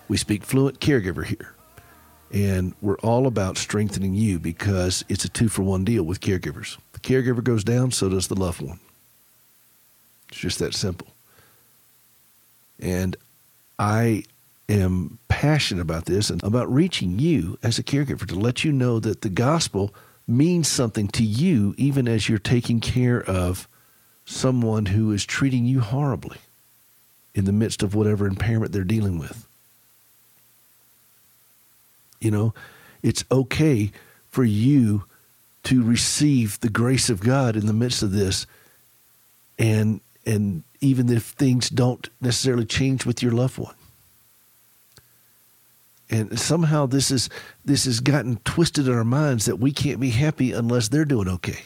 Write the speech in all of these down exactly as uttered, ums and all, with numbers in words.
We speak fluent caregiver here. And we're all about strengthening you because it's a two-for-one deal with caregivers. The caregiver goes down, so does the loved one. It's just that simple. And I am passionate about this and about reaching you as a caregiver to let you know that the gospel means something to you even as you're taking care of someone who is treating you horribly in the midst of whatever impairment they're dealing with. You know, it's okay for you to receive the grace of God in the midst of this, and and even if things don't necessarily change with your loved one. And somehow this is this has gotten twisted in our minds that we can't be happy unless they're doing okay.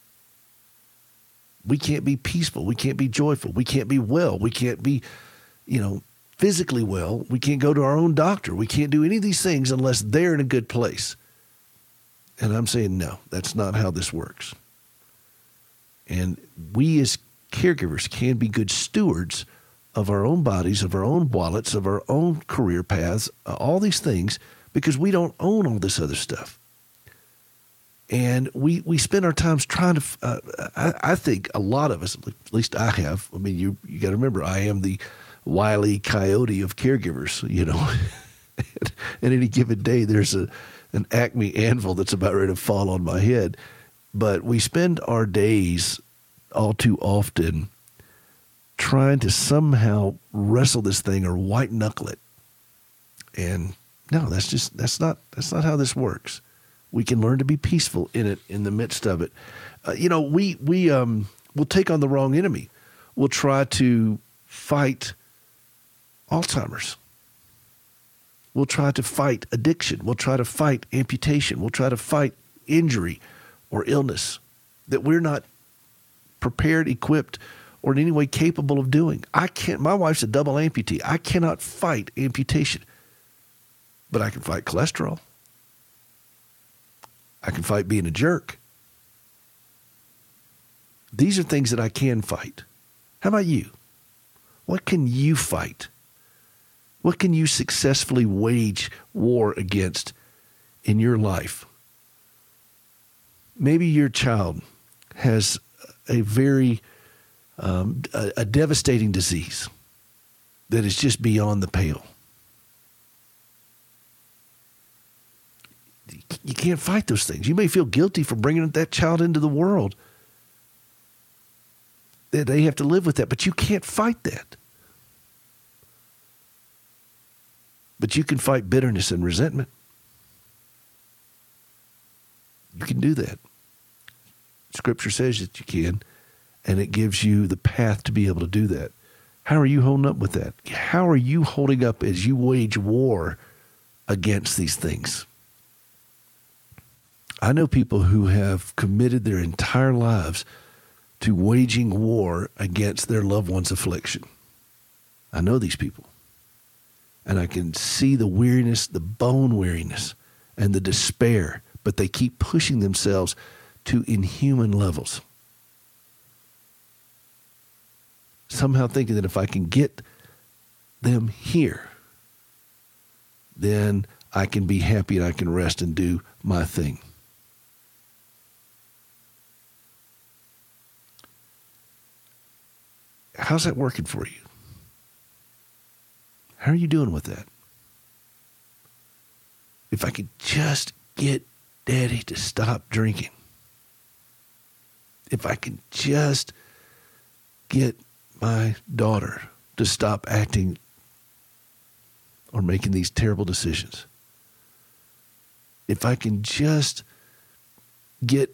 We can't be peaceful. We can't be joyful. We can't be well. We can't be, you know, physically well. We can't go to our own doctor. We can't do any of these things unless they're in a good place. And I'm saying, no, that's not how this works. And we as caregivers can be good stewards of our own bodies, of our own wallets, of our own career paths, uh, all these things, because we don't own all this other stuff. And we, we spend our times trying to, uh, I, I think a lot of us, at least I have, I mean, you you got to remember, I am the Wile E. Coyote of caregivers, you know. And any given day, there's a an Acme anvil that's about ready to fall on my head. But we spend our days all too often trying to somehow wrestle this thing or white knuckle it. And no, that's just, that's not, that's not how this works. We can learn to be peaceful in it, in the midst of it. Uh, you know, we, we, um, will take on the wrong enemy. We'll try to fight Alzheimer's. We'll try to fight addiction. We'll try to fight amputation. We'll try to fight injury or illness that we're not prepared, equipped, or in any way capable of doing. I can't, my wife's a double amputee. I cannot fight amputation, but I can fight cholesterol. I can fight being a jerk. These are things that I can fight. How about you? What can you fight? What can you successfully wage war against in your life? Maybe your child has a very, um, a, a devastating disease that is just beyond the pale. You can't fight those things. You may feel guilty for bringing that child into the world. They have to live with that, but you can't fight that. But you can fight bitterness and resentment. You can do that. Scripture says that you can, and it gives you the path to be able to do that. How are you holding up with that? How are you holding up as you wage war against these things? I know people who have committed their entire lives to waging war against their loved one's affliction. I know these people. And I can see the weariness, the bone weariness, and the despair, but they keep pushing themselves to inhuman levels. Somehow thinking that if I can get them here, then I can be happy and I can rest and do my thing. How's that working for you? How are you doing with that? If I could just get Daddy to stop drinking. If I could just get my daughter to stop acting or making these terrible decisions. If I can just get,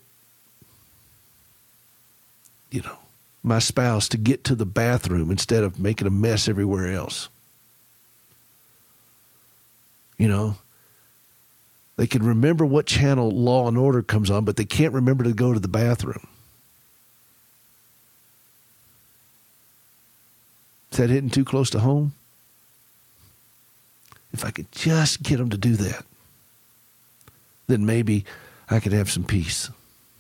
you know, my spouse to get to the bathroom instead of making a mess everywhere else. You know, they can remember what channel Law and Order comes on, but they can't remember to go to the bathroom. Is that hitting too close to home? If I could just get them to do that, then maybe I could have some peace.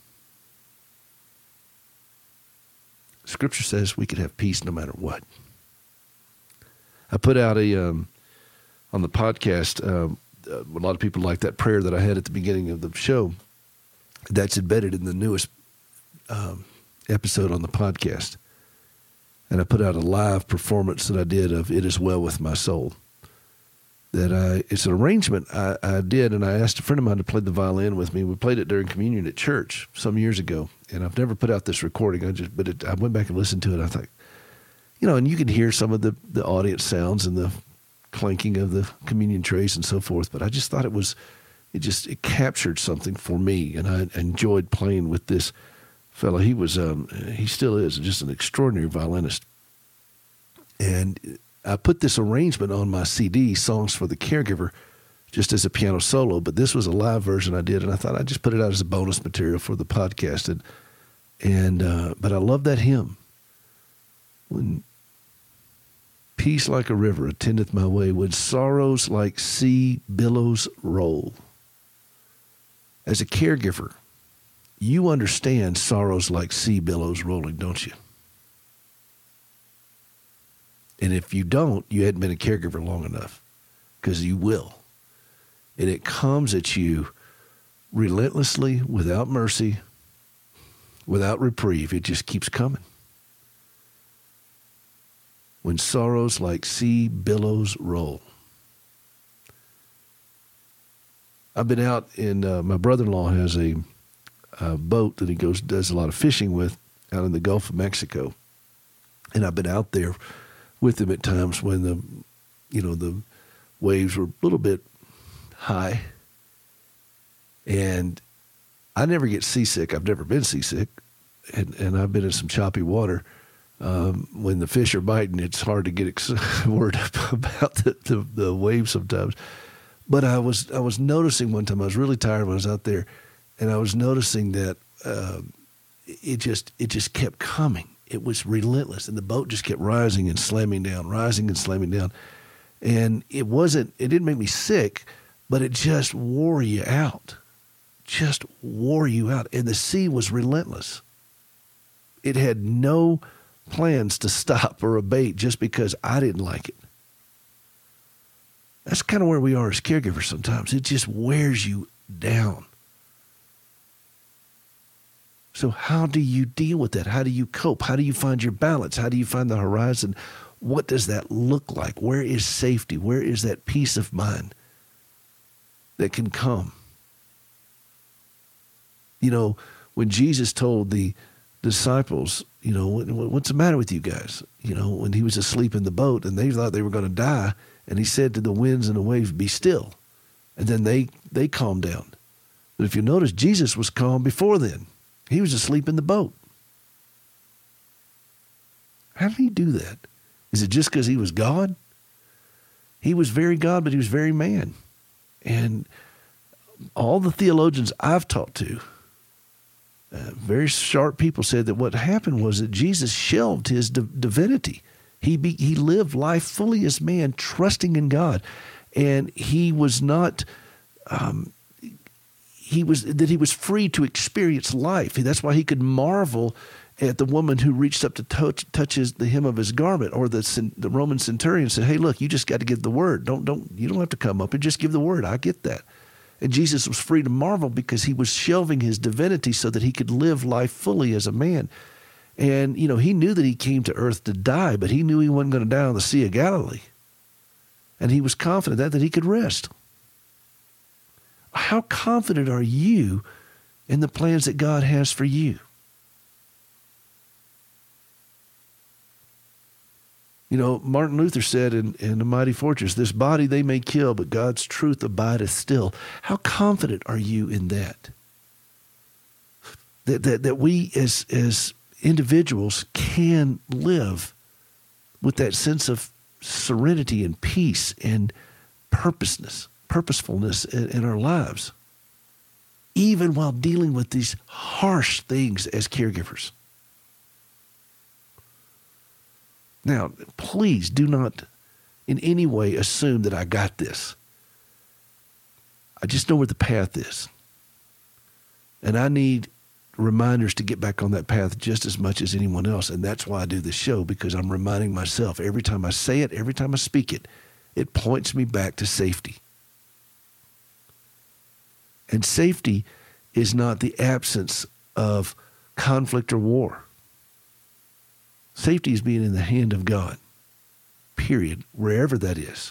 Scripture says we could have peace no matter what. I put out a um, on the podcast, um, uh, a lot of people like that prayer that I had at the beginning of the show. That's embedded in the newest um, episode on the podcast. And I put out a live performance that I did of It Is Well With My Soul. That I, it's an arrangement I, I did, and I asked a friend of mine to play the violin with me. We played it during communion at church some years ago, and I've never put out this recording. I just, but it, I went back and listened to it. I thought, you know, and you can hear some of the, the audience sounds and the clanking of the communion trays and so forth. But I just thought it was, it just it captured something for me, and I enjoyed playing with this fellow. He was, um, he still is, just an extraordinary violinist, and I put this arrangement on my C D, Songs for the Caregiver, just as a piano solo, but this was a live version I did, and I thought I'd just put it out as a bonus material for the podcast. And, and uh, but I love that hymn. When peace like a river attendeth my way, when sorrows like sea billows roll. As a caregiver, you understand sorrows like sea billows rolling, don't you? And if you don't, you hadn't been a caregiver long enough, because you will. And it comes at you relentlessly, without mercy, without reprieve. It just keeps coming. When sorrows like sea billows roll. I've been out in, uh, my brother-in-law has a, a boat that he goes does a lot of fishing with out in the Gulf of Mexico. And I've been out there with him at times when the, you know, the waves were a little bit high. And I never get seasick. I've never been seasick. And, and I've been in some choppy water. Um, when the fish are biting, it's hard to get ex- worried about the, the, the waves sometimes. But I was I was noticing one time, I was really tired when I was out there, and I was noticing that uh, it just it just kept coming. It was relentless, and the boat just kept rising and slamming down, rising and slamming down. And it wasn't, it didn't make me sick, but it just wore you out. Just wore you out. And the sea was relentless. It had no plans to stop or abate just because I didn't like it. That's kind of where we are as caregivers sometimes. It just wears you down. So how do you deal with that? How do you cope? How do you find your balance? How do you find the horizon? What does that look like? Where is safety? Where is that peace of mind that can come? You know, when Jesus told the disciples, you know, what's the matter with you guys? You know, when he was asleep in the boat and they thought they were going to die, and he said to the winds and the waves, be still. And then they, they calmed down. But if you notice, Jesus was calm before then. He was asleep in the boat. How did he do that? Is it just because he was God? He was very God, but he was very man. And all the theologians I've talked to, uh, very sharp people, said that what happened was that Jesus shelved his div- divinity. He be, he lived life fully as man, trusting in God, and he was not. Um, he was that he was free to experience life. That's why he could marvel at the woman who reached up to touch, touch his, the hem of his garment, or the the Roman centurion said, "Hey, look, you just got to give the word. Don't don't you don't have to come up and just give the word. I get that." And Jesus was free to marvel because he was shelving his divinity so that he could live life fully as a man. And, you know, he knew that he came to earth to die, but he knew he wasn't going to die on the Sea of Galilee. And he was confident that, that he could rest. How confident are you in the plans that God has for you? You know, Martin Luther said in, in The Mighty Fortress, this body they may kill, but God's truth abideth still. How confident are you in that? That that, that we as as individuals can live with that sense of serenity and peace and purposeness, purposefulness in, in our lives, even while dealing with these harsh things as caregivers. Now, please do not in any way assume that I got this. I just know where the path is. And I need reminders to get back on that path just as much as anyone else. And that's why I do this show, because I'm reminding myself every time I say it, every time I speak it, It points me back to safety. And safety is not the absence of conflict or war. Safety is being in the hand of God, period, wherever that is.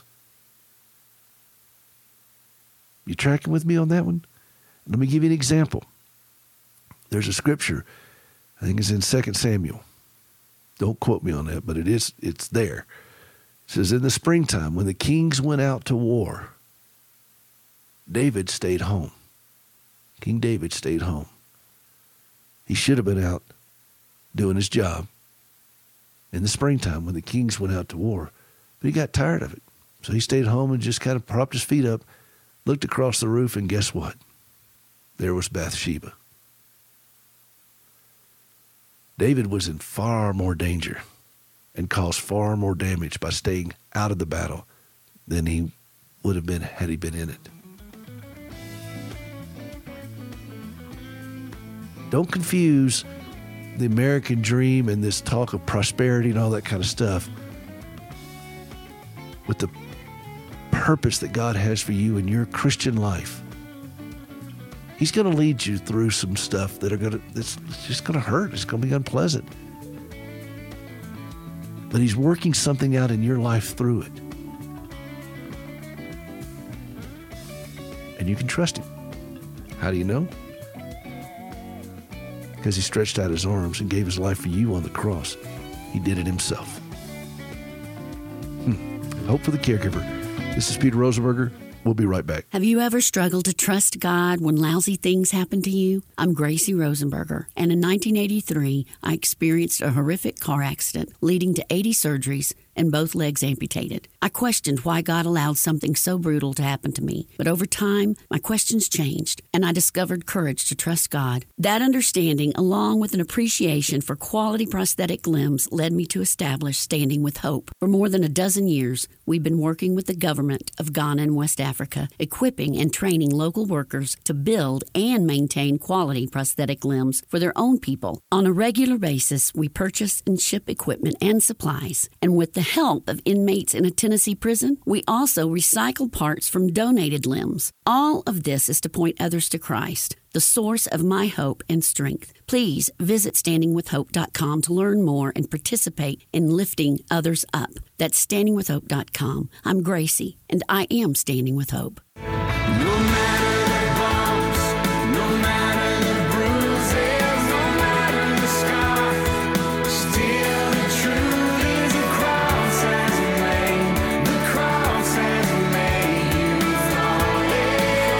You tracking with me on that one? Let me give you an example. There's a scripture, I think it's in Second Samuel. Don't quote me on that, but it is, it's there. It says, in the springtime, when the kings went out to war, David stayed home. King David stayed home. He should have been out doing his job in the springtime when the kings went out to war, but he got tired of it. So he stayed home and just kind of propped his feet up, looked across the roof, and guess what? There was Bathsheba. David was in far more danger and caused far more damage by staying out of the battle than he would have been had he been in it. Don't confuse the American dream and this talk of prosperity and all that kind of stuff with the purpose that God has for you in your Christian life. He's going to lead you through some stuff that are going to, that's just going to hurt. It's going to be unpleasant. But he's working something out in your life through it. And you can trust him. How do you know? Because he stretched out his arms and gave his life for you on the cross. He did it himself. Hmm. Hope for the caregiver. This is Peter Rosenberger. We'll be right back. Have you ever struggled to trust God when lousy things happen to you? I'm Gracie Rosenberger, and in nineteen eighty-three, I experienced a horrific car accident leading to eighty surgeries and both legs amputated. I questioned why God allowed something so brutal to happen to me, but over time, my questions changed, and I discovered courage to trust God. That understanding, along with an appreciation for quality prosthetic limbs, led me to establish Standing with Hope. For more than a dozen years, we've been working with the government of Ghana and West Africa, equipping and training local workers to build and maintain quality prosthetic limbs for their own people. On a regular basis, we purchase and ship equipment and supplies, and with the help of inmates in a Tennessee prison, we also recycle parts from donated limbs. All of this is to point others to Christ, the source of my hope and strength. Please visit standing with hope dot com to learn more and participate in lifting others up. That's standing with hope dot com. I'm Gracie, and I am Standing with Hope. No matter